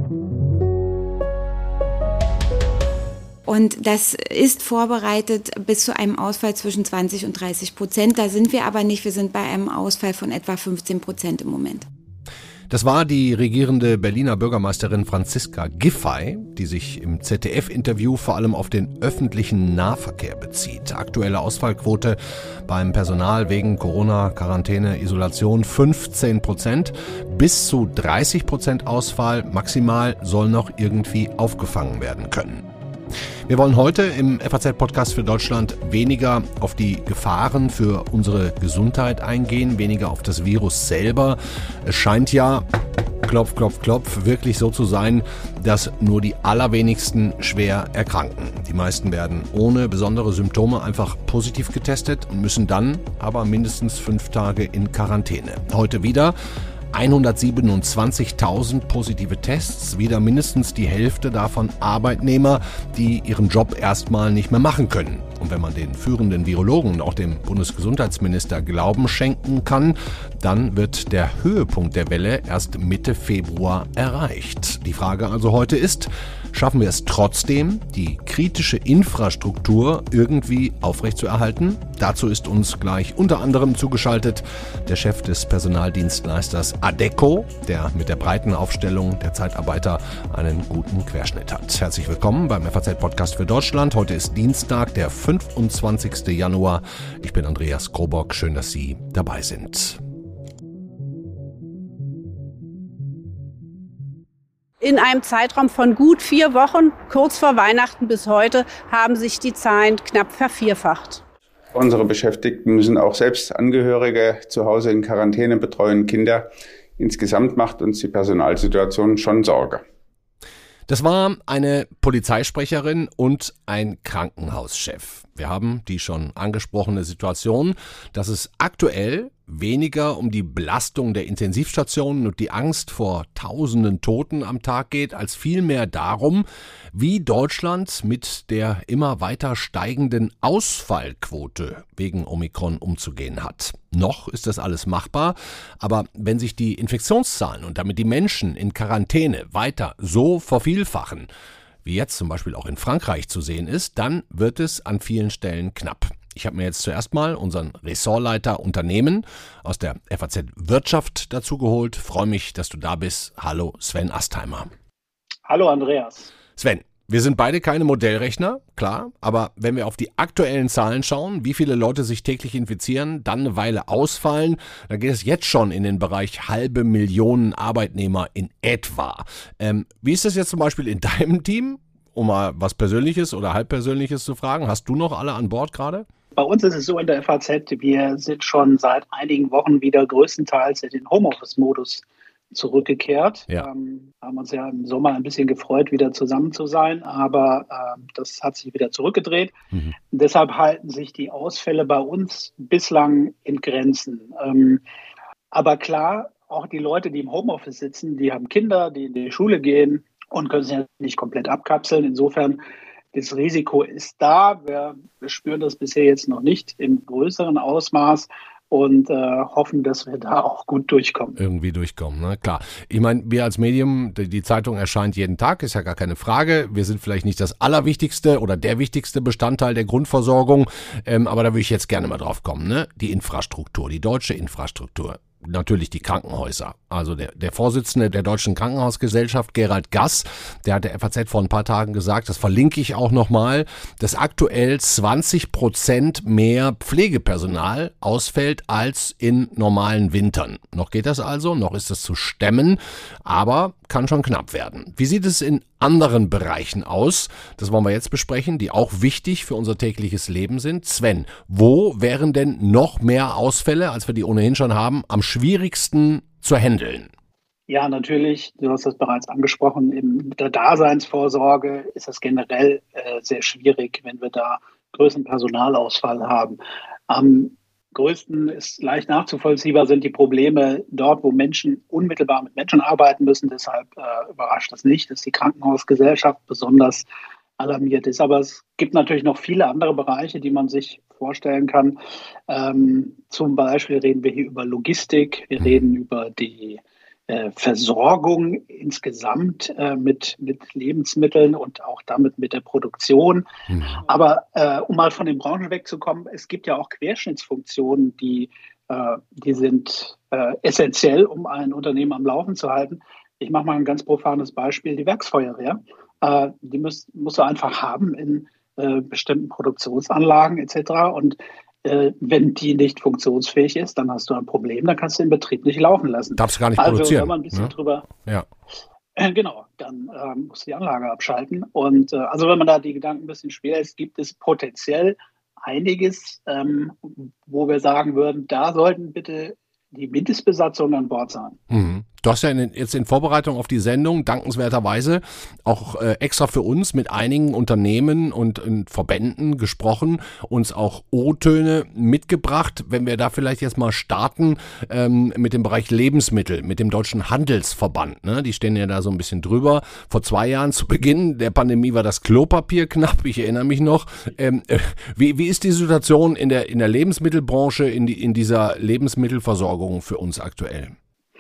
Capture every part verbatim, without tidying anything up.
Und das ist vorbereitet bis zu einem Ausfall zwischen zwanzig und dreißig Prozent. Da sind wir aber nicht. Wir sind bei einem Ausfall von etwa fünfzehn Prozent im Moment. Das war die regierende Berliner Bürgermeisterin Franziska Giffey, die sich im Z D F-Interview vor allem auf den öffentlichen Nahverkehr bezieht. Aktuelle Ausfallquote beim Personal wegen Corona, Quarantäne, Isolation fünfzehn Prozent. Bis zu dreißig Prozent Ausfall maximal soll noch irgendwie aufgefangen werden können. Wir wollen heute im F A Z-Podcast für Deutschland weniger auf die Gefahren für unsere Gesundheit eingehen, weniger auf das Virus selber. Es scheint ja, klopf, klopf, klopf, wirklich so zu sein, dass nur die allerwenigsten schwer erkranken. Die meisten werden ohne besondere Symptome einfach positiv getestet und müssen dann aber mindestens fünf Tage in Quarantäne. Heute wieder hundertsiebenundzwanzigtausend positive Tests, wieder mindestens die Hälfte davon Arbeitnehmer, die ihren Job erstmal nicht mehr machen können. Und wenn man den führenden Virologen und auch dem Bundesgesundheitsminister Glauben schenken kann, dann wird der Höhepunkt der Welle erst Mitte Februar erreicht. Die Frage also heute ist, schaffen wir es trotzdem, die kritische Infrastruktur irgendwie aufrechtzuerhalten? Dazu ist uns gleich unter anderem zugeschaltet der Chef des Personaldienstleisters Adecco, der mit der breiten Aufstellung der Zeitarbeiter einen guten Querschnitt hat. Herzlich willkommen beim F A Z-Podcast für Deutschland. Heute ist Dienstag, der fünfundzwanzigsten Januar. Ich bin Andreas Krobock. Schön, dass Sie dabei sind. In einem Zeitraum von gut vier Wochen, kurz vor Weihnachten bis heute, haben sich die Zahlen knapp vervierfacht. Unsere Beschäftigten müssen auch selbst Angehörige zu Hause in Quarantäne betreuen, Kinder. Insgesamt macht uns die Personalsituation schon Sorge. Das war eine Polizeisprecherin und ein Krankenhauschef. Wir haben die schon angesprochene Situation, dass es aktuell weniger um die Belastung der Intensivstationen und die Angst vor tausenden Toten am Tag geht, als vielmehr darum, wie Deutschland mit der immer weiter steigenden Ausfallquote wegen Omikron umzugehen hat. Noch ist das alles machbar, aber wenn sich die Infektionszahlen und damit die Menschen in Quarantäne weiter so vervielfachen, wie jetzt zum Beispiel auch in Frankreich zu sehen ist, dann wird es an vielen Stellen knapp. Ich habe mir jetzt zuerst mal unseren Ressortleiter Unternehmen aus der F A Z Wirtschaft dazu geholt. Freue mich, dass du da bist. Hallo Sven Astheimer. Hallo Andreas. Sven, wir sind beide keine Modellrechner, klar, aber wenn wir auf die aktuellen Zahlen schauen, wie viele Leute sich täglich infizieren, dann eine Weile ausfallen, dann geht es jetzt schon in den Bereich halbe Millionen Arbeitnehmer in etwa. Ähm, wie ist das jetzt zum Beispiel in deinem Team? Um mal was Persönliches oder Halbpersönliches zu fragen, hast du noch alle an Bord gerade? Bei uns ist es so in der F A Z, wir sind schon seit einigen Wochen wieder größtenteils in den Homeoffice-Modus zurückgekehrt. Ja. Ähm, haben uns ja im Sommer ein bisschen gefreut, wieder zusammen zu sein, aber ähm, das hat sich wieder zurückgedreht. Mhm. Deshalb halten sich die Ausfälle bei uns bislang in Grenzen. Ähm, aber klar, auch die Leute, die im Homeoffice sitzen, die haben Kinder, die in die Schule gehen und können sich ja nicht komplett abkapseln. Insofern, das Risiko ist da. Wir, wir spüren das bisher jetzt noch nicht im größeren Ausmaß und äh, hoffen, dass wir da auch gut durchkommen. Irgendwie durchkommen, ne? Klar. Ich meine, wir als Medium, die, die Zeitung erscheint jeden Tag, ist ja gar keine Frage. Wir sind vielleicht nicht das allerwichtigste oder der wichtigste Bestandteil der Grundversorgung, ähm, aber da würde ich jetzt gerne mal drauf kommen, ne? Die Infrastruktur, die deutsche Infrastruktur. Natürlich die Krankenhäuser. Also der, der Vorsitzende der Deutschen Krankenhausgesellschaft, Gerald Gass, der hat der F A Z vor ein paar Tagen gesagt, das verlinke ich auch nochmal, dass aktuell zwanzig Prozent mehr Pflegepersonal ausfällt als in normalen Wintern. Noch geht das also, noch ist es zu stemmen, aber kann schon knapp werden. Wie sieht es in anderen Bereichen aus? Das wollen wir jetzt besprechen, die auch wichtig für unser tägliches Leben sind. Sven, wo wären denn noch mehr Ausfälle, als wir die ohnehin schon haben, am schwierigsten zu handeln? Ja, natürlich, du hast das bereits angesprochen, in der Daseinsvorsorge ist das generell äh, sehr schwierig, wenn wir da größeren Personalausfall haben. Am größten ist leicht nachzuvollziehbar sind die Probleme dort, wo Menschen unmittelbar mit Menschen arbeiten müssen. Deshalb äh, überrascht das nicht, dass die Krankenhausgesellschaft besonders alarmiert ist. Aber es gibt natürlich noch viele andere Bereiche, die man sich vorstellen kann. Ähm, zum Beispiel reden wir hier über Logistik, wir reden über die äh, Versorgung insgesamt äh, mit, mit Lebensmitteln und auch damit mit der Produktion. Mhm. Aber äh, um mal von den Branchen wegzukommen, es gibt ja auch Querschnittsfunktionen, die, äh, die sind äh, essentiell, um ein Unternehmen am Laufen zu halten. Ich mache mal ein ganz profanes Beispiel, die Werksfeuerwehr. Äh, die muss, musst du einfach haben in äh, bestimmten Produktionsanlagen et cetera. Und äh, wenn die nicht funktionsfähig ist, dann hast du ein Problem, dann kannst du den Betrieb nicht laufen lassen. Darfst du gar nicht also, produzieren. Wenn man ein bisschen ne? drüber... Ja. Äh, genau, dann äh, musst du die Anlage abschalten. Und äh, also wenn man da die Gedanken ein bisschen schwer ist, gibt es potenziell einiges, ähm, wo wir sagen würden, da sollten bitte die Mindestbesatzung an Bord sein. Mhm. Du hast ja in, jetzt in Vorbereitung auf die Sendung dankenswerterweise auch äh, extra für uns mit einigen Unternehmen und, und Verbänden gesprochen, uns auch O-Töne mitgebracht. Wenn wir da vielleicht jetzt mal starten ähm, mit dem Bereich Lebensmittel, mit dem Deutschen Handelsverband. Ne? Die stehen ja da so ein bisschen drüber. Vor zwei Jahren zu Beginn der Pandemie war das Klopapier knapp, ich erinnere mich noch. Ähm, äh, wie, wie ist die Situation in der, in der Lebensmittelbranche, in, die, in dieser Lebensmittelversorgung für uns aktuell?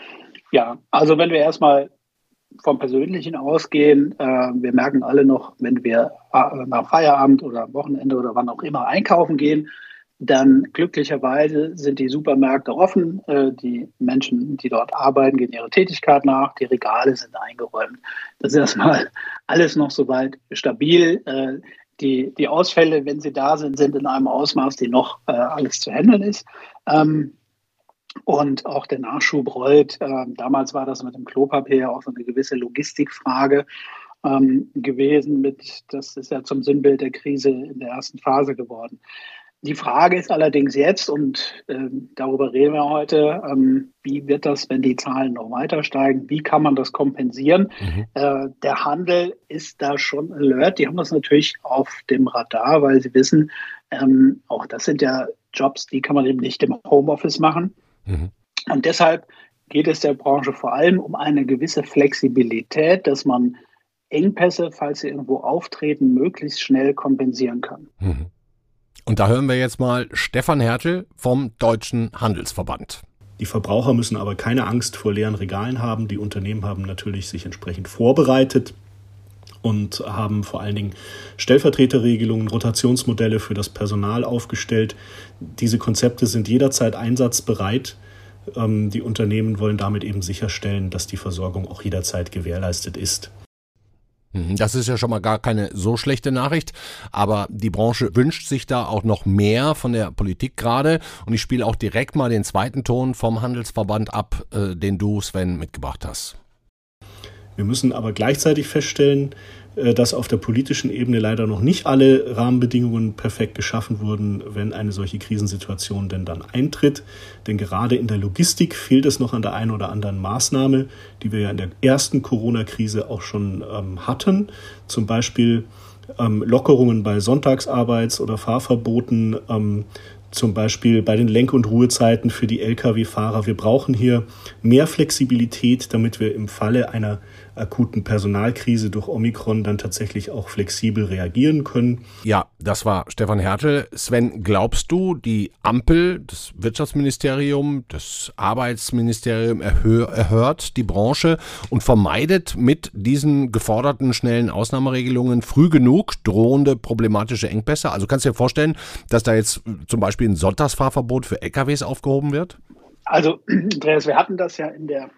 Ja, also wenn wir erstmal vom Persönlichen ausgehen, äh, wir merken alle noch, wenn wir äh, nach Feierabend oder am Wochenende oder wann auch immer einkaufen gehen, dann glücklicherweise sind die Supermärkte offen, äh, die Menschen, die dort arbeiten, gehen ihrer Tätigkeit nach, die Regale sind eingeräumt. Das ist erstmal alles noch soweit stabil. Äh, die, die Ausfälle, wenn sie da sind, sind in einem Ausmaß, die noch äh, alles zu handeln ist. Ähm, Und auch der Nachschub rollt. Ähm, damals war das mit dem Klopapier auch so eine gewisse Logistikfrage ähm, gewesen. Mit, das ist ja zum Sinnbild der Krise in der ersten Phase geworden. Die Frage ist allerdings jetzt, und ähm, darüber reden wir heute, ähm, wie wird das, wenn die Zahlen noch weiter steigen? Wie kann man das kompensieren? Mhm. Äh, der Handel ist da schon alert. Die haben das natürlich auf dem Radar, weil sie wissen, ähm, auch das sind ja Jobs, die kann man eben nicht im Homeoffice machen. Mhm. Und deshalb geht es der Branche vor allem um eine gewisse Flexibilität, dass man Engpässe, falls sie irgendwo auftreten, möglichst schnell kompensieren kann. Mhm. Und da hören wir jetzt mal Stefan Hertel vom Deutschen Handelsverband. Die Verbraucher müssen aber keine Angst vor leeren Regalen haben. Die Unternehmen haben natürlich sich entsprechend vorbereitet und haben vor allen Dingen Stellvertreterregelungen, Rotationsmodelle für das Personal aufgestellt. Diese Konzepte sind jederzeit einsatzbereit. Ähm, die Unternehmen wollen damit eben sicherstellen, dass die Versorgung auch jederzeit gewährleistet ist. Das ist ja schon mal gar keine so schlechte Nachricht, aber die Branche wünscht sich da auch noch mehr von der Politik gerade. Und ich spiele auch direkt mal den zweiten Ton vom Handelsverband ab, äh, den du, Sven, mitgebracht hast. Wir müssen aber gleichzeitig feststellen, dass auf der politischen Ebene leider noch nicht alle Rahmenbedingungen perfekt geschaffen wurden, wenn eine solche Krisensituation denn dann eintritt. Denn gerade in der Logistik fehlt es noch an der einen oder anderen Maßnahme, die wir ja in der ersten Corona-Krise auch schon ähm, hatten. Zum Beispiel ähm, Lockerungen bei Sonntagsarbeits- oder Fahrverboten, ähm, zum Beispiel bei den Lenk- und Ruhezeiten für die L K W-Fahrer. Wir brauchen hier mehr Flexibilität, damit wir im Falle einer akuten Personalkrise durch Omikron dann tatsächlich auch flexibel reagieren können. Ja, das war Stefan Hertel. Sven, glaubst du, die Ampel, das Wirtschaftsministerium, das Arbeitsministerium erhö- erhört die Branche und vermeidet mit diesen geforderten schnellen Ausnahmeregelungen früh genug drohende problematische Engpässe? Also kannst du dir vorstellen, dass da jetzt zum Beispiel ein Sonntagsfahrverbot für L K Ws aufgehoben wird? Also, Andreas, wir hatten das ja in der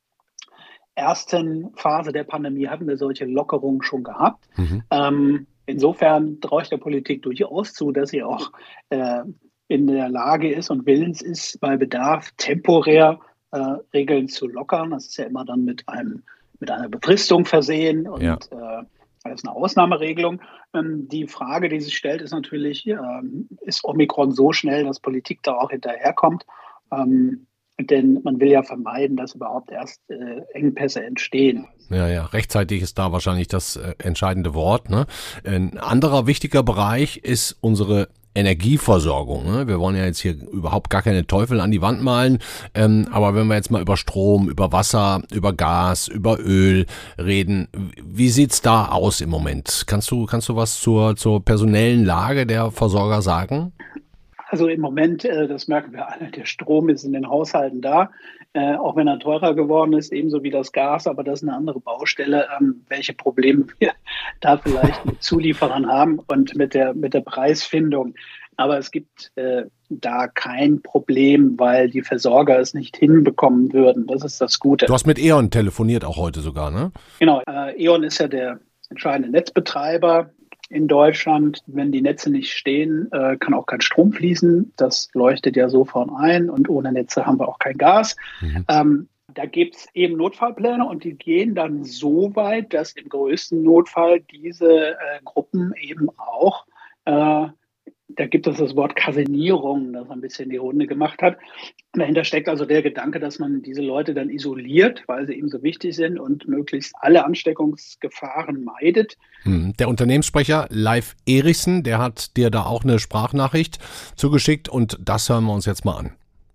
ersten Phase der Pandemie, hatten wir solche Lockerungen schon gehabt. Mhm. Ähm, insofern traue ich der Politik durchaus zu, dass sie auch äh, in der Lage ist und willens ist, bei Bedarf temporär äh, Regeln zu lockern. Das ist ja immer dann mit einem mit einer Befristung versehen und ja. äh, das ist eine Ausnahmeregelung. Ähm, die Frage, die sich stellt, ist natürlich, ähm, ist Omikron so schnell, dass Politik da auch hinterherkommt? Ähm, Denn man will ja vermeiden, dass überhaupt erst äh, Engpässe entstehen. Ja, ja, rechtzeitig ist da wahrscheinlich das äh, entscheidende Wort. Ne? Ein anderer wichtiger Bereich ist unsere Energieversorgung. Ne? Wir wollen ja jetzt hier überhaupt gar keine Teufel an die Wand malen, ähm, aber wenn wir jetzt mal über Strom, über Wasser, über Gas, über Öl reden, wie sieht's da aus im Moment? Kannst du, kannst du was zur, zur personellen Lage der Versorger sagen? Also im Moment, das merken wir alle, der Strom ist in den Haushalten da. äh, auch wenn er teurer geworden ist, ebenso wie das Gas, aber das ist eine andere Baustelle, ähm, welche Probleme wir da vielleicht mit Zulieferern haben und mit der, mit der Preisfindung. Aber es gibt äh, da kein Problem, weil die Versorger es nicht hinbekommen würden. Das ist das Gute. Du hast mit E.ON telefoniert, auch heute sogar, ne? Genau. Äh, E.ON ist ja der entscheidende Netzbetreiber in Deutschland. Wenn die Netze nicht stehen, äh, kann auch kein Strom fließen. Das leuchtet ja sofort ein. Und ohne Netze haben wir auch kein Gas. Mhm. Ähm, da gibt es eben Notfallpläne und die gehen dann so weit, dass im größten Notfall diese äh, Gruppen eben auch äh, da gibt es das Wort Kasernierung, das ein bisschen die Runde gemacht hat. Und dahinter steckt also der Gedanke, dass man diese Leute dann isoliert, weil sie eben so wichtig sind und möglichst alle Ansteckungsgefahren meidet. Der Unternehmenssprecher Leif Erichsen, der hat dir da auch eine Sprachnachricht zugeschickt und das hören wir uns jetzt mal an.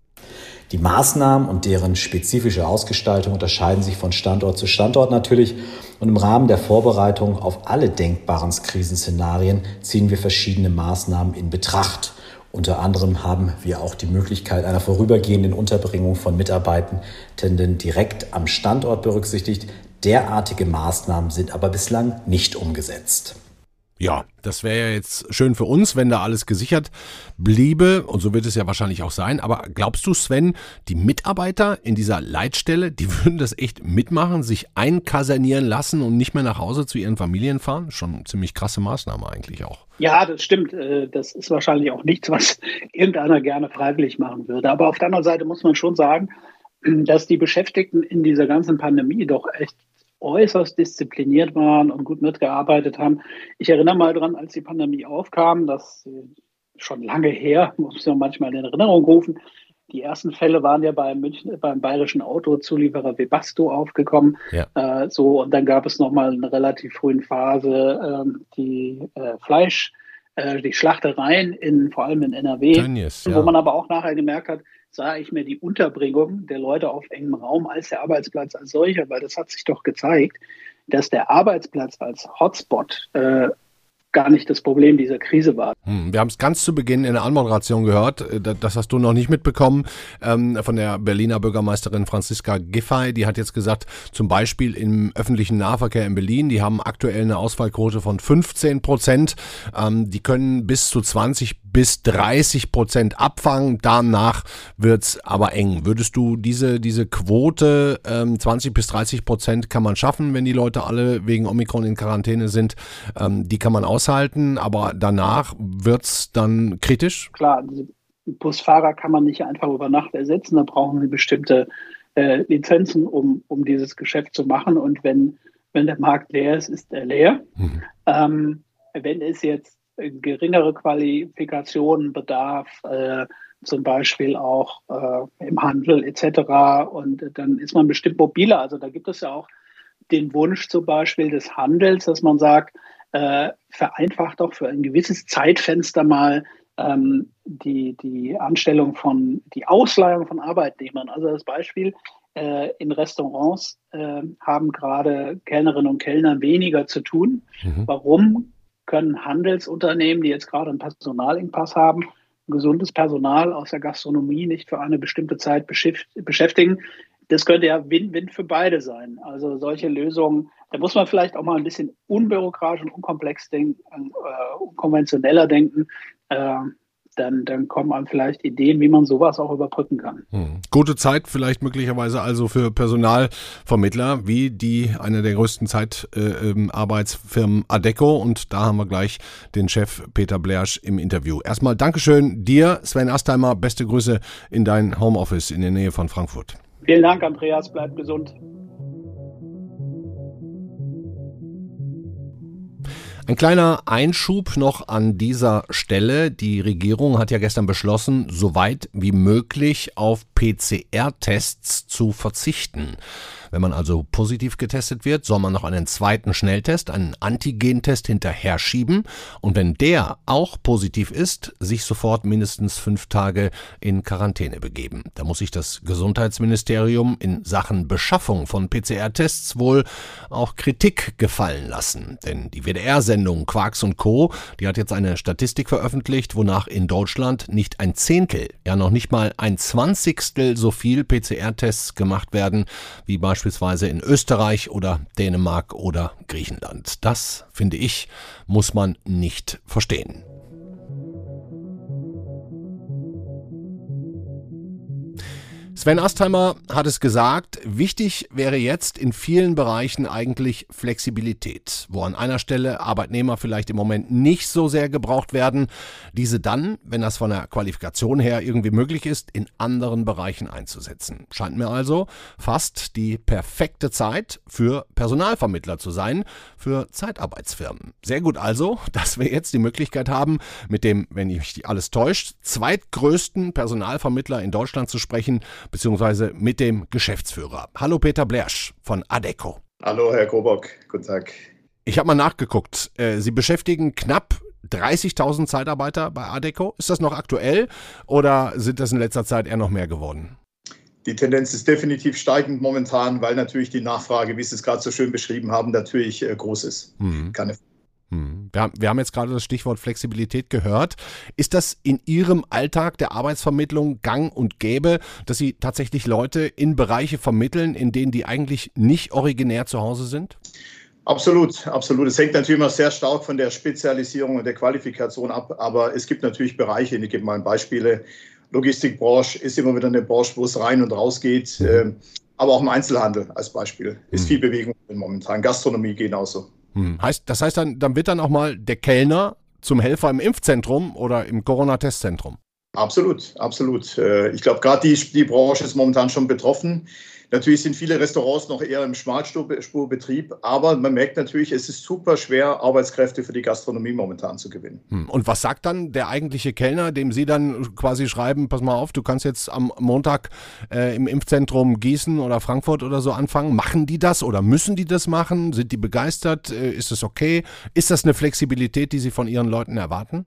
Die Maßnahmen und deren spezifische Ausgestaltung unterscheiden sich von Standort zu Standort natürlich. Und im Rahmen der Vorbereitung auf alle denkbaren Krisenszenarien ziehen wir verschiedene Maßnahmen in Betracht. Unter anderem haben wir auch die Möglichkeit einer vorübergehenden Unterbringung von Mitarbeitenden direkt am Standort berücksichtigt. Derartige Maßnahmen sind aber bislang nicht umgesetzt. Ja, das wäre ja jetzt schön für uns, wenn da alles gesichert bliebe und so wird es ja wahrscheinlich auch sein. Aber glaubst du, Sven, die Mitarbeiter in dieser Leitstelle, die würden das echt mitmachen, sich einkasernieren lassen und nicht mehr nach Hause zu ihren Familien fahren? Schon eine ziemlich krasse Maßnahme eigentlich auch. Ja, das stimmt. Das ist wahrscheinlich auch nichts, was irgendeiner gerne freiwillig machen würde. Aber auf der anderen Seite muss man schon sagen, dass die Beschäftigten in dieser ganzen Pandemie doch echt äußerst diszipliniert waren und gut mitgearbeitet haben. Ich erinnere mal dran, als die Pandemie aufkam, das schon lange her, muss man manchmal in Erinnerung rufen. Die ersten Fälle waren ja beim München, beim bayerischen Autozulieferer Webasto aufgekommen. Ja. Äh, so, und dann gab es nochmal in einer relativ frühen Phase äh, die äh, Fleisch, äh, die Schlachtereien in, vor allem in N R W, Tönnies, ja. Wo man aber auch nachher gemerkt hat, sah ich mir die Unterbringung der Leute auf engem Raum als der Arbeitsplatz als solcher, weil das hat sich doch gezeigt, dass der Arbeitsplatz als Hotspot äh, gar nicht das Problem dieser Krise war. Hm, wir haben es ganz zu Beginn in der Anmoderation gehört, das hast du noch nicht mitbekommen, ähm, von der Berliner Bürgermeisterin Franziska Giffey, die hat jetzt gesagt, zum Beispiel im öffentlichen Nahverkehr in Berlin, die haben aktuell eine Ausfallquote von fünfzehn Prozent, ähm, die können bis zu zwanzig bis dreißig Prozent abfangen, danach wird's aber eng. Würdest du diese, diese Quote, ähm, zwanzig bis dreißig Prozent kann man schaffen, wenn die Leute alle wegen Omikron in Quarantäne sind, ähm, die kann man aushalten, aber danach wird's dann kritisch? Klar, Busfahrer kann man nicht einfach über Nacht ersetzen, da brauchen sie bestimmte äh, Lizenzen, um, um dieses Geschäft zu machen und wenn, wenn der Markt leer ist, ist er leer. Mhm. Ähm, wenn es jetzt geringere Qualifikationen bedarf, äh, zum Beispiel auch äh, im Handel et cetera. Und dann ist man bestimmt mobiler. Also da gibt es ja auch den Wunsch zum Beispiel des Handels, dass man sagt, äh, vereinfacht doch für ein gewisses Zeitfenster mal ähm, die, die Anstellung von, die Ausleihung von Arbeitnehmern. Also das Beispiel, äh, in Restaurants äh, haben gerade Kellnerinnen und Kellner weniger zu tun. Mhm. Warum? Können Handelsunternehmen, die jetzt gerade einen Personalengpass haben, gesundes Personal aus der Gastronomie nicht für eine bestimmte Zeit beschäftigen. Das könnte ja Win-Win für beide sein. Also solche Lösungen, da muss man vielleicht auch mal ein bisschen unbürokratisch und unkomplex denken, äh, unkonventioneller denken. Äh, dann, dann kommen einem vielleicht Ideen, wie man sowas auch überbrücken kann. Hm. Gute Zeit vielleicht möglicherweise also für Personalvermittler wie die eine der größten Zeitarbeitsfirmen äh, Adecco und da haben wir gleich den Chef Peter Blersch im Interview. Erstmal Dankeschön dir, Sven Astheimer, beste Grüße in dein Homeoffice in der Nähe von Frankfurt. Vielen Dank, Andreas, bleib gesund. Ein kleiner Einschub noch an dieser Stelle. Die Regierung hat ja gestern beschlossen, so weit wie möglich auf P C R-Tests zu verzichten. Wenn man also positiv getestet wird, soll man noch einen zweiten Schnelltest, einen Antigentest hinterher schieben und wenn der auch positiv ist, sich sofort mindestens fünf Tage in Quarantäne begeben. Da muss sich das Gesundheitsministerium in Sachen Beschaffung von P C R-Tests wohl auch Kritik gefallen lassen. Denn die W D R-Sendung Quarks und Co., die hat jetzt eine Statistik veröffentlicht, wonach in Deutschland nicht ein Zehntel, ja noch nicht mal ein Zwanzigstel so viel P C R-Tests gemacht werden, wie beispielsweise in Österreich oder Dänemark oder Griechenland. Das, finde ich, muss man nicht verstehen. Sven Astheimer hat es gesagt, wichtig wäre jetzt in vielen Bereichen eigentlich Flexibilität, wo an einer Stelle Arbeitnehmer vielleicht im Moment nicht so sehr gebraucht werden, diese dann, wenn das von der Qualifikation her irgendwie möglich ist, in anderen Bereichen einzusetzen. Scheint mir also fast die perfekte Zeit für Personalvermittler zu sein, für Zeitarbeitsfirmen. Sehr gut also, dass wir jetzt die Möglichkeit haben, mit dem, wenn mich nicht alles täuscht, zweitgrößten Personalvermittler in Deutschland zu sprechen, beziehungsweise mit dem Geschäftsführer. Hallo Peter Blersch von Adecco. Hallo Herr Coburg, guten Tag. Ich habe mal nachgeguckt. Sie beschäftigen knapp dreißigtausend Zeitarbeiter bei Adecco. Ist das noch aktuell oder sind das in letzter Zeit eher noch mehr geworden? Die Tendenz ist definitiv steigend momentan, weil natürlich die Nachfrage, wie Sie es gerade so schön beschrieben haben, natürlich groß ist. Mhm. Keine Wir haben, wir haben jetzt gerade das Stichwort Flexibilität gehört. Ist das in Ihrem Alltag der Arbeitsvermittlung gang und gäbe, dass Sie tatsächlich Leute in Bereiche vermitteln, in denen die eigentlich nicht originär zu Hause sind? Absolut, absolut. Es hängt natürlich immer sehr stark von der Spezialisierung und der Qualifikation ab, aber es gibt natürlich Bereiche, ich gebe mal Beispiele. Logistikbranche ist immer wieder eine Branche, wo es rein und raus geht, mhm. aber auch im Einzelhandel als Beispiel ist mhm. viel Bewegung momentan. Gastronomie genauso. Hm. Heißt, das heißt, dann, dann wird dann auch mal der Kellner zum Helfer im Impfzentrum oder im Corona-Testzentrum? Absolut, absolut. Ich glaube, gerade die, die Branche ist momentan schon betroffen. Natürlich sind viele Restaurants noch eher im Schmalspurbetrieb, aber man merkt natürlich, es ist super schwer, Arbeitskräfte für die Gastronomie momentan zu gewinnen. Und was sagt dann der eigentliche Kellner, dem Sie dann quasi schreiben, pass mal auf, du kannst jetzt am Montag äh, im Impfzentrum Gießen oder Frankfurt oder so anfangen? Machen die das oder müssen die das machen? Sind die begeistert? Äh, ist das okay? Ist das eine Flexibilität, die Sie von Ihren Leuten erwarten?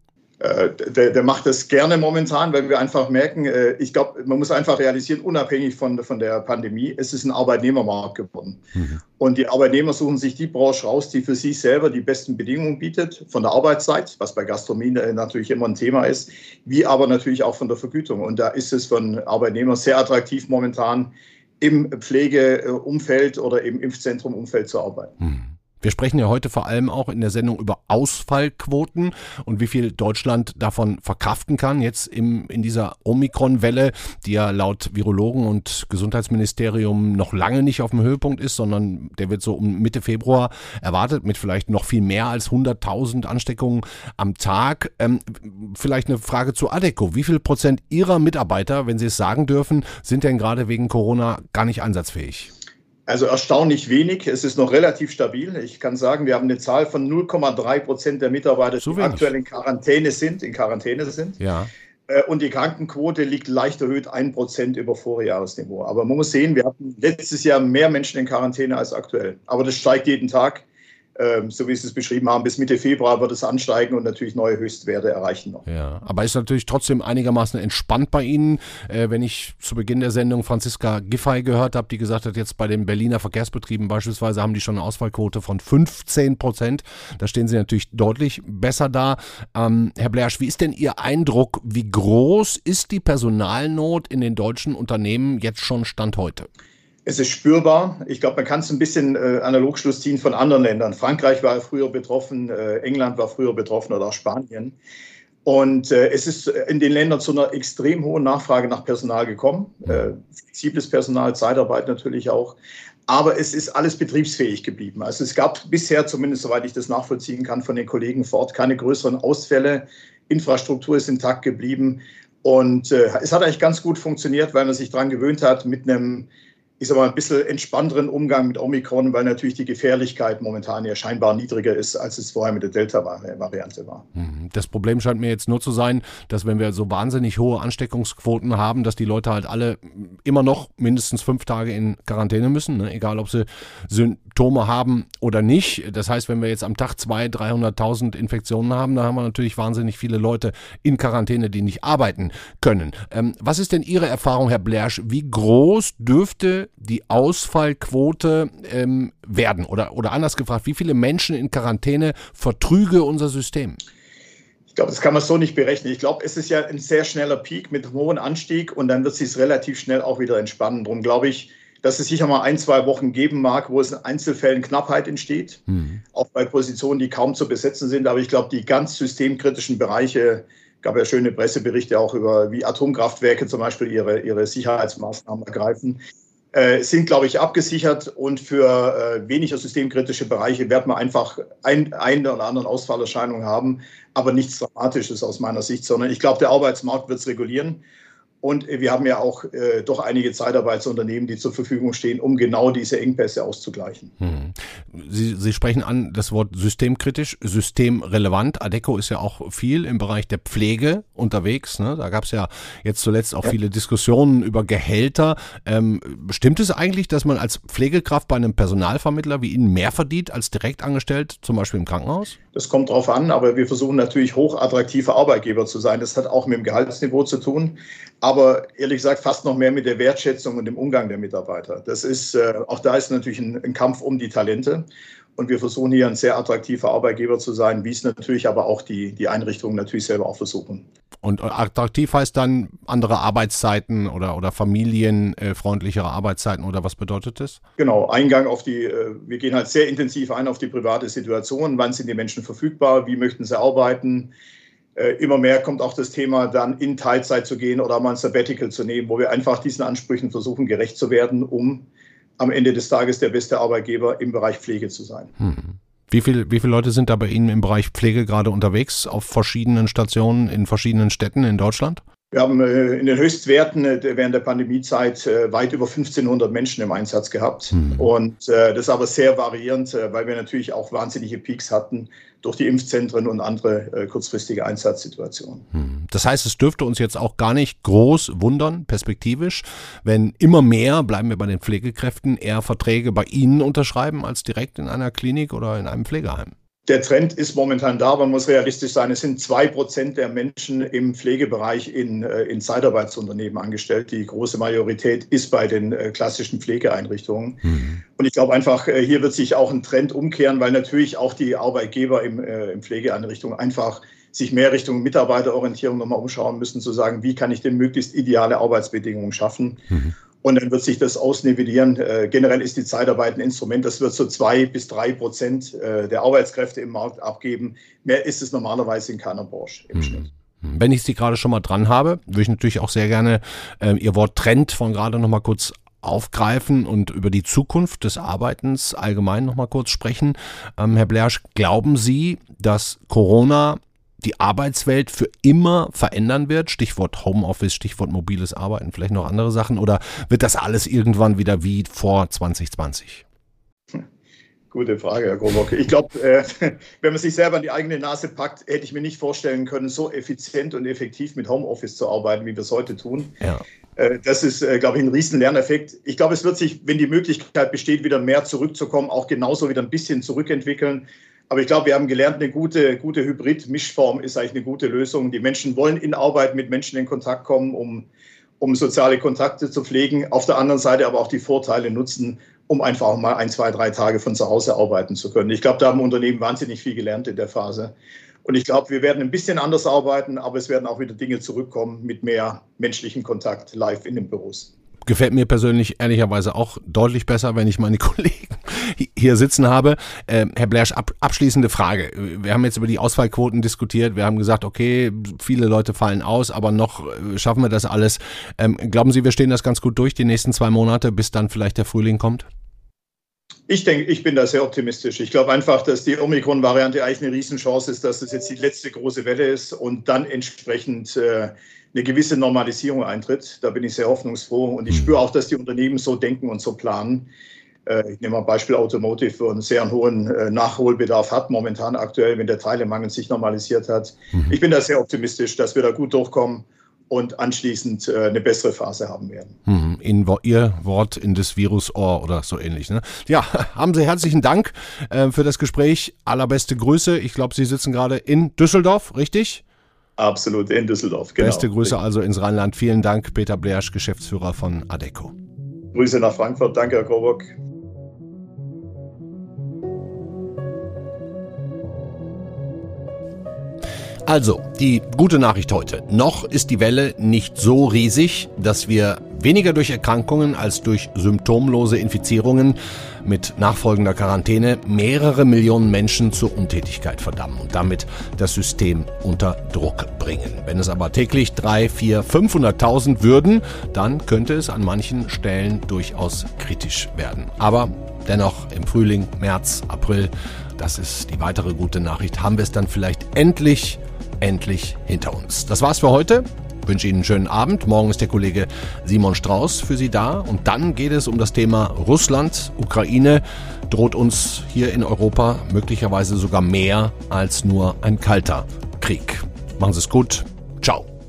Der, der macht das gerne momentan, weil wir einfach merken, ich glaube, man muss einfach realisieren, unabhängig von, von der Pandemie, es ist ein Arbeitnehmermarkt geworden. Mhm. Und die Arbeitnehmer suchen sich die Branche raus, die für sich selber die besten Bedingungen bietet, von der Arbeitszeit, was bei Gastronomie natürlich immer ein Thema ist, wie aber natürlich auch von der Vergütung. Und da ist es von Arbeitnehmern sehr attraktiv momentan, im Pflegeumfeld oder im Impfzentrumumfeld zu arbeiten. Mhm. Wir sprechen ja heute vor allem auch in der Sendung über Ausfallquoten und wie viel Deutschland davon verkraften kann, jetzt im, in dieser Omikron-Welle, die ja laut Virologen und Gesundheitsministerium noch lange nicht auf dem Höhepunkt ist, sondern der wird so um Mitte Februar erwartet mit vielleicht noch viel mehr als hunderttausend Ansteckungen am Tag. Ähm, vielleicht eine Frage zu Adecco. Wie viel Prozent Ihrer Mitarbeiter, wenn Sie es sagen dürfen, sind denn gerade wegen Corona gar nicht einsatzfähig? Also erstaunlich wenig. Es ist noch relativ stabil. Ich kann sagen, wir haben eine Zahl von null Komma drei Prozent der Mitarbeiter, die wenig. aktuell in Quarantäne sind. In Quarantäne sind. Ja. Und die Krankenquote liegt leicht erhöht, ein Prozent über Vorjahresniveau. Aber man muss sehen, wir hatten letztes Jahr mehr Menschen in Quarantäne als aktuell. Aber das steigt jeden Tag. Ähm, so wie Sie es beschrieben haben, bis Mitte Februar wird es ansteigen und natürlich neue Höchstwerte erreichen noch. Ja, aber ist natürlich trotzdem einigermaßen entspannt bei Ihnen. Äh, wenn ich zu Beginn der Sendung Franziska Giffey gehört habe, die gesagt hat, jetzt bei den Berliner Verkehrsbetrieben beispielsweise haben die schon eine Ausfallquote von fünfzehn Prozent. Da stehen Sie natürlich deutlich besser da. Ähm, Herr Blersch, wie ist denn Ihr Eindruck, wie groß ist die Personalnot in den deutschen Unternehmen jetzt schon Stand heute? Es ist spürbar. Ich glaube, man kann es ein bisschen äh, Analogschluss ziehen von anderen Ländern. Frankreich war früher betroffen, äh, England war früher betroffen oder auch Spanien. Und äh, es ist in den Ländern zu einer extrem hohen Nachfrage nach Personal gekommen. Äh, flexibles Personal, Zeitarbeit natürlich auch. Aber es ist alles betriebsfähig geblieben. Also es gab bisher, zumindest soweit ich das nachvollziehen kann, von den Kollegen vor Ort keine größeren Ausfälle. Infrastruktur ist intakt geblieben. Und äh, es hat eigentlich ganz gut funktioniert, weil man sich daran gewöhnt hat, mit einem ich sag mal, ein bisschen entspannteren Umgang mit Omikron, weil natürlich die Gefährlichkeit momentan ja scheinbar niedriger ist, als es vorher mit der Delta-Variante war. Das Problem scheint mir jetzt nur zu sein, dass wenn wir so wahnsinnig hohe Ansteckungsquoten haben, dass die Leute halt alle immer noch mindestens fünf Tage in Quarantäne müssen, ne? Egal ob sie Symptome haben oder nicht. Das heißt, wenn wir jetzt am Tag zweihunderttausend, dreihunderttausend Infektionen haben, dann haben wir natürlich wahnsinnig viele Leute in Quarantäne, die nicht arbeiten können. Ähm, was ist denn Ihre Erfahrung, Herr Blersch? Wie groß dürfte die Ausfallquote ähm, werden? Oder, oder anders gefragt, wie viele Menschen in Quarantäne vertrüge unser System? Ich glaube, das kann man so nicht berechnen. Ich glaube, es ist ja ein sehr schneller Peak mit einem hohen Anstieg und dann wird es sich relativ schnell auch wieder entspannen. Darum glaube ich, dass es sicher mal ein, zwei Wochen geben mag, wo es in Einzelfällen Knappheit entsteht, mhm. auch bei Positionen, die kaum zu besetzen sind. Aber ich glaube, die ganz systemkritischen Bereiche, gab ja schöne Presseberichte auch über, wie Atomkraftwerke zum Beispiel ihre, ihre Sicherheitsmaßnahmen ergreifen, äh, sind, glaube ich, abgesichert. Und für äh, weniger systemkritische Bereiche wird man einfach ein, eine oder andere Ausfallerscheinung haben, aber nichts Dramatisches aus meiner Sicht, sondern ich glaube, der Arbeitsmarkt wird es regulieren. Und wir haben ja auch äh, doch einige Zeitarbeitsunternehmen, die zur Verfügung stehen, um genau diese Engpässe auszugleichen. Hm. Sie, Sie sprechen an das Wort systemkritisch, systemrelevant. Adecco ist ja auch viel im Bereich der Pflege unterwegs. Ne? Da gab es ja jetzt zuletzt auch ja. viele Diskussionen über Gehälter. Ähm, stimmt es eigentlich, dass man als Pflegekraft bei einem Personalvermittler wie Ihnen mehr verdient als direkt angestellt, zum Beispiel im Krankenhaus? Das kommt drauf an, aber wir versuchen natürlich hochattraktive Arbeitgeber zu sein. Das hat auch mit dem Gehaltsniveau zu tun. Aber ehrlich gesagt fast noch mehr mit der Wertschätzung und dem Umgang der Mitarbeiter. Das ist, äh, auch da ist natürlich ein, ein Kampf um die Talente. Und wir versuchen hier ein sehr attraktiver Arbeitgeber zu sein, wie es natürlich aber auch die, die Einrichtungen natürlich selber auch versuchen. Und attraktiv heißt dann andere Arbeitszeiten oder, oder familienfreundlichere Arbeitszeiten oder was bedeutet das? Genau, Eingang auf die, wir gehen halt sehr intensiv ein auf die private Situation. Wann sind die Menschen verfügbar? Wie möchten sie arbeiten? Immer mehr kommt auch das Thema, dann in Teilzeit zu gehen oder mal ein Sabbatical zu nehmen, wo wir einfach diesen Ansprüchen versuchen, gerecht zu werden, um am Ende des Tages der beste Arbeitgeber im Bereich Pflege zu sein. Hm. Wie viel, wie viele Leute sind da bei Ihnen im Bereich Pflege gerade unterwegs auf verschiedenen Stationen in verschiedenen Städten in Deutschland? Wir haben äh, in den Höchstwerten äh, während der Pandemiezeit äh, weit über fünfzehnhundert Menschen im Einsatz gehabt. Mhm. Und äh, das ist aber sehr variierend, äh, weil wir natürlich auch wahnsinnige Peaks hatten durch die Impfzentren und andere äh, kurzfristige Einsatzsituationen. Mhm. Das heißt, es dürfte uns jetzt auch gar nicht groß wundern, perspektivisch, wenn immer mehr, bleiben wir bei den Pflegekräften, eher Verträge bei Ihnen unterschreiben als direkt in einer Klinik oder in einem Pflegeheim. Der Trend ist momentan da, man muss realistisch sein. Es sind zwei Prozent der Menschen im Pflegebereich in, in Zeitarbeitsunternehmen angestellt. Die große Majorität ist bei den klassischen Pflegeeinrichtungen. Mhm. Und ich glaube einfach, hier wird sich auch ein Trend umkehren, weil natürlich auch die Arbeitgeber im, in Pflegeeinrichtungen einfach sich mehr Richtung Mitarbeiterorientierung nochmal umschauen müssen, zu sagen, wie kann ich denn möglichst ideale Arbeitsbedingungen schaffen? Mhm. Und dann wird sich das ausnivellieren. Äh, generell ist die Zeitarbeit ein Instrument, das wird so zwei bis drei Prozent äh, der Arbeitskräfte im Markt abgeben. Mehr ist es normalerweise in keiner Branche im mhm. Schnitt. Wenn ich Sie gerade schon mal dran habe, würde ich natürlich auch sehr gerne äh, Ihr Wort Trend von gerade noch mal kurz aufgreifen und über die Zukunft des Arbeitens allgemein noch mal kurz sprechen. Ähm, Herr Blersch, glauben Sie, dass Corona die Arbeitswelt für immer verändern wird? Stichwort Homeoffice, Stichwort mobiles Arbeiten, vielleicht noch andere Sachen. Oder wird das alles irgendwann wieder wie vor zwanzig zwanzig? Gute Frage, Herr Grobock. Ich glaube, äh, wenn man sich selber an die eigene Nase packt, hätte ich mir nicht vorstellen können, so effizient und effektiv mit Homeoffice zu arbeiten, wie wir es heute tun. Ja. Äh, das ist, äh, glaube ich, ein riesen Lerneffekt. Ich glaube, es wird sich, wenn die Möglichkeit besteht, wieder mehr zurückzukommen, auch genauso wieder ein bisschen zurückentwickeln. Aber ich glaube, wir haben gelernt, eine gute, gute Hybrid-Mischform ist eigentlich eine gute Lösung. Die Menschen wollen in Arbeit mit Menschen in Kontakt kommen, um, um soziale Kontakte zu pflegen. Auf der anderen Seite aber auch die Vorteile nutzen, um einfach mal ein, zwei, drei Tage von zu Hause arbeiten zu können. Ich glaube, da haben Unternehmen wahnsinnig viel gelernt in der Phase. Und ich glaube, wir werden ein bisschen anders arbeiten, aber es werden auch wieder Dinge zurückkommen mit mehr menschlichen Kontakt live in den Büros. Gefällt mir persönlich ehrlicherweise auch deutlich besser, wenn ich meine Kollegen hier sitzen habe. Äh, Herr Blersch, ab, abschließende Frage. Wir haben jetzt über die Ausfallquoten diskutiert. Wir haben gesagt, okay, viele Leute fallen aus, aber noch äh, schaffen wir das alles. Ähm, glauben Sie, wir stehen das ganz gut durch die nächsten zwei Monate, bis dann vielleicht der Frühling kommt? Ich denke, ich bin da sehr optimistisch. Ich glaube einfach, dass die Omikron-Variante eigentlich eine Riesenchance ist, dass es jetzt die letzte große Welle ist und dann entsprechend äh, eine gewisse Normalisierung eintritt. Da bin ich sehr hoffnungsfroh und ich spüre auch, dass die Unternehmen so denken und so planen. Äh, ich nehme mal Beispiel Automotive, wo einen sehr hohen äh, Nachholbedarf hat momentan aktuell, wenn der Teilemangel sich normalisiert hat. Mhm. Ich bin da sehr optimistisch, dass wir da gut durchkommen und anschließend äh, eine bessere Phase haben werden. Mhm. In wo, Ihr Wort in das Virusohr oder so ähnlich. Ne? Ja, haben Sie herzlichen Dank äh, für das Gespräch. Allerbeste Grüße. Ich glaube, Sie sitzen gerade in Düsseldorf, richtig? Absolut, in Düsseldorf, genau. Beste Grüße also ins Rheinland. Vielen Dank, Peter Bleersch, Geschäftsführer von Adecco. Grüße nach Frankfurt. Danke, Herr Coburg. Also, die gute Nachricht heute. Noch ist die Welle nicht so riesig, dass wir weniger durch Erkrankungen als durch symptomlose Infizierungen mit nachfolgender Quarantäne mehrere Millionen Menschen zur Untätigkeit verdammen und damit das System unter Druck bringen. Wenn es aber täglich drei, vier, fünfhunderttausend würden, dann könnte es an manchen Stellen durchaus kritisch werden. Aber dennoch im Frühling, März, April, das ist die weitere gute Nachricht, haben wir es dann vielleicht endlich endlich hinter uns. Das war's für heute. Ich wünsche Ihnen einen schönen Abend. Morgen ist der Kollege Simon Strauß für Sie da. Und dann geht es um das Thema Russland, Ukraine. Droht uns hier in Europa möglicherweise sogar mehr als nur ein kalter Krieg. Machen Sie es gut. Ciao.